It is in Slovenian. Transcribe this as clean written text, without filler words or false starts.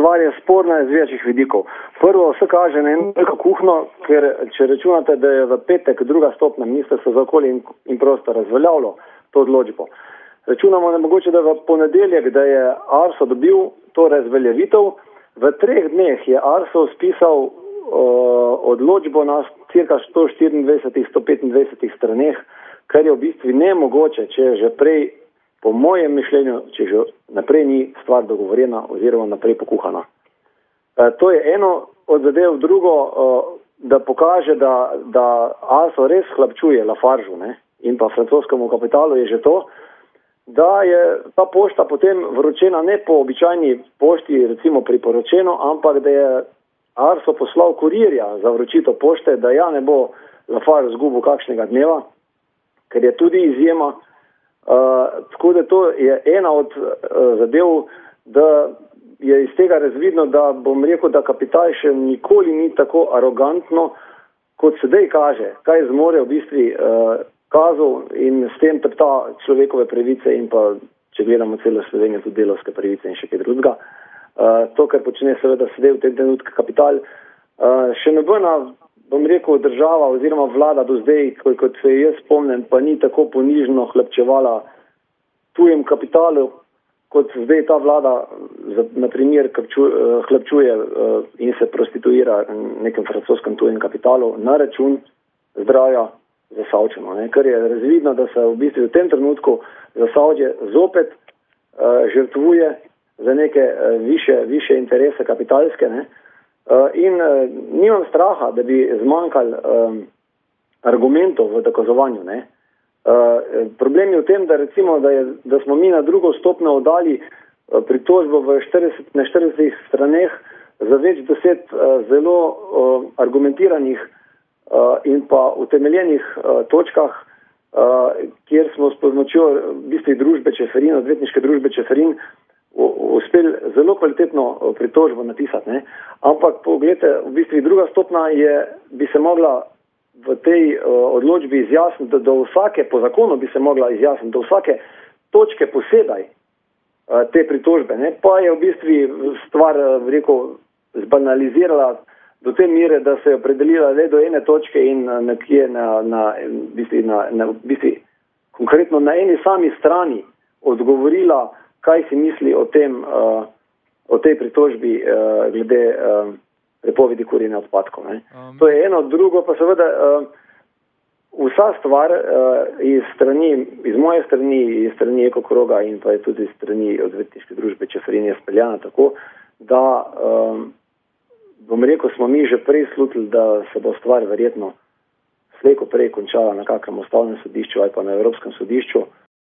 stvar je sporna iz večjih vidikov. Prvo se kaže na eno veliko kuhno, ker če računate, da je v petek druga stopnja Ministrstvo za okolje in prostor razveljavilo to odločbo. Računamo da mogoče, da v ponedeljek, da je ARSO dobil to razveljavitev, v 3 dneh je ARSO spisal odločbo na cirka 124-125 straneh, kar je v bistvu nemogoče, če že prej, po mojem mišljenju, če že naprej ni stvar dogovorjena oziroma naprej pokuhana. To je eno od zadev, drugo, da pokaže, da ARSO res hlapčuje Lafargeu, ne, in pa francoskemu kapitalu je že to, da je ta pošta potem vročena ne po običajni pošti, recimo priporočeno, ampak da je ARSO poslal kurirja za vročitev pošte, da ja ne bo Lafarge zgubil kakšnega dneva, ker je tudi izjema. Tako da to je ena od zadev, da je iz tega razvidno, da bom rekel, da kapital še nikoli ni tako arogantno, kot sedaj kaže, kaj zmore v bistvu kazal in s tem tepta človekove pravice in pa, če gledamo celo Slovenijo, tudi delovske pravice in še kaj drugega. To, kar počne seveda sedaj v tem trenutku kapital, še nobena, bom rekel, država oziroma vlada do zdaj, kot se jaz spomnim, pa ni tako ponižno hlapčevala tujem kapitalu, kot zdaj ta vlada, na primer, hlapčuje in se prostituira nekem francoskem tujem kapitalu na račun zdravja Zasavčanov, kar je razvidno, da se v bistvu v tem trenutku Zasavje zopet žrtvuje za neke više interese kapitalske, ne? In nimam straha, da bi zmanjkali argumentov v dokazovanju, ne? Problem je v tem, da recimo, da smo mi na drugo stopnjo oddali pritožbo na 40 straneh za več 10 zelo argumentiranih in pa utemeljenih točkah, kjer smo s pomočjo v bistvu družbe Čeferin, odvetniške družbe Čeferin, uspeli zelo kvalitetno pritožbo napisati, ne? Ampak pogledajte, v bistvu druga stopna bi se mogla v tej odločbi izjasniti, da do vsake, po zakonu bi se mogla izjasniti, do vsake točke posebej te pritožbe, ne? Pa je v bistvu stvar, rekel, zbanalizirala do te mere, da se je opredelila le do ene točke in nekje konkretno na eni sami strani odgovorila, kaj si misli o tej pritožbi glede prepovedi kurjenja odpadkov. To je eno, drugo pa seveda vsa stvar iz moje strani, iz strani Ekokroga in pa je tudi iz strani odvetniške družbe Čeferin je speljana tako, da bom rekel, smo mi že prej slutili, da se bo stvar verjetno slej ko prej končala na kakrem ustavnem sodišču ali pa na Evropskem sodišču.